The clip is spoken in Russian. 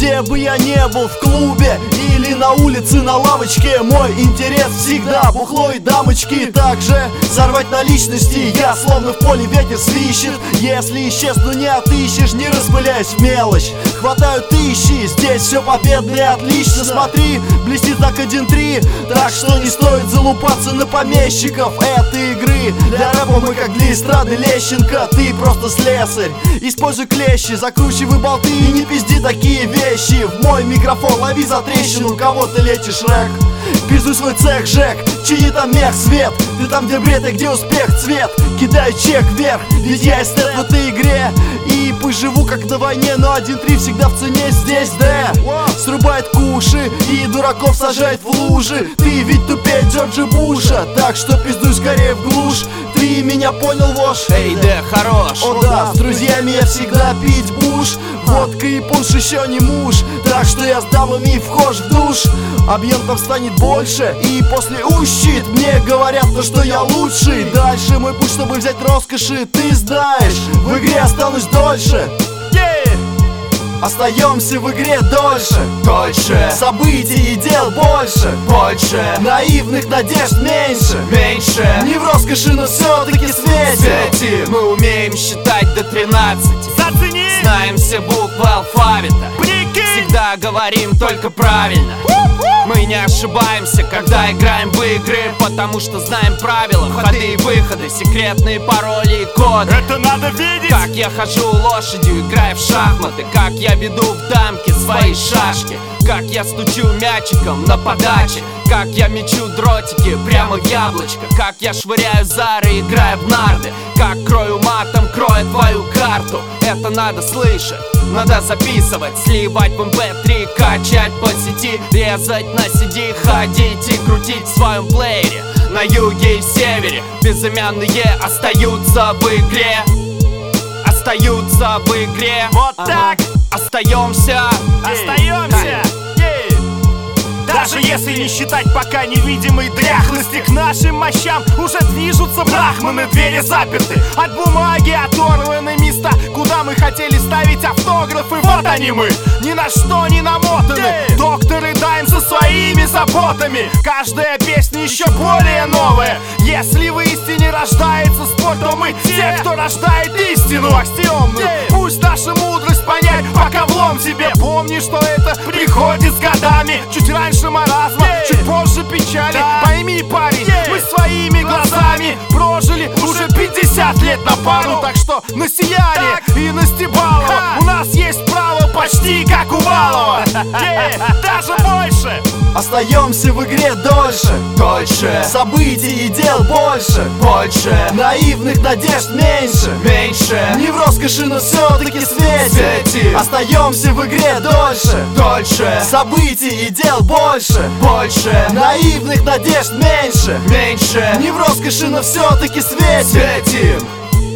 Где бы я не был, в клубе или на улице, на лавочке, мой интерес всегда бухло и дамочки. Также сорвать на личности, я словно в поле ветер свищет. Если исчезну, не отыщешь, не распыляясь в мелочь. Хватаю тысячи, здесь все победно и отлично. Смотри, блестит так 1-3, так что не стоит залупаться на помещиков этой игры. Для рэпа мы как для эстрады Лещенко, ты просто слесарь. Используй клещи, закручивай болты и не пизди такие вещи. В мой микрофон лови за трещину, кого ты лечишь, рэк. Пиздуй свой цех, Жек, чини там мех, свет. Ты там, где бред и где успех, цвет. Кидай чек вверх, ведь я эстет в этой игре. И поживу как на войне, но 1-3 всегда в цене здесь, да. Срубает куши и дураков сажает в лужи. Ты ведь тупее Джорджа Буша, так что пиздуй скорее в глушь. Ты меня понял, вож? Эй, да, хорош. О да, с друзьями я всегда пить буш. Водка и пунш еще не муж, так что я с дамами вхож в душ. Объем там станет больше, и после ущит мне говорят, то, что я лучший. Дальше мой путь, чтобы взять роскоши, ты знаешь, в игре останусь дольше. Остаемся в игре дольше, Дольше, событий и дел больше, больше, наивных надежд меньше, меньше. не в роскоши, но все-таки светим. Мы умеем считать до 13. Зацени! Знаем все буквы алфавита. Прикинь! Всегда говорим только правильно. Мы не ошибаемся, когда играем в игры, потому что знаем правила, входы и выходы, секретные пароли и коды. Это надо видеть! Как я хожу лошадью, играя в шахматы, как я веду в дамки свои шашки, как я стучу мячиком на подаче, как я мечу дротики прямо в яблочко, как я швыряю зары, играя в нарды, как крою матом, кроя твою карту. Это надо слышать, надо записывать, сливать в MP3, качать по сети, резать на CD, ходить и крутить в своем плеере. На юге и севере безымянные остаются в игре. Остаются в игре. Вот так! Остаемся. Остаемся! Даже если не считать пока невидимой дряхлости, к нашим мощам уже движутся брахманы, двери заперты. От бумаги оторваны места, куда мы хотели ставить автографы. Вот они мы, ни на что не намотаны. Докторы Дайм со своими заботами. Каждая песня еще более новая. Если в истине рождается спор, то мы те, кто рождает истину аксиомную. Пусть наша мудрость понять, пока влом тебе. Помни, что это приходит с годами. Чуть раньше маразма, чуть позже печали. Пойми, парень, мы своими глазами прожили уже 50 лет на пару. Так что на Сияние и на Стебалова у нас есть право почти как у Валова. Даже больше. Остаемся в игре дольше, Дольше, событий и дел больше, больше, наивных надежд меньше, меньше, не в роскоши, но все-таки светим. Остаемся в игре дольше, дольше, событий и дел больше, больше, наивных надежд меньше, меньше, не в роскоши, но все-таки светим. светим.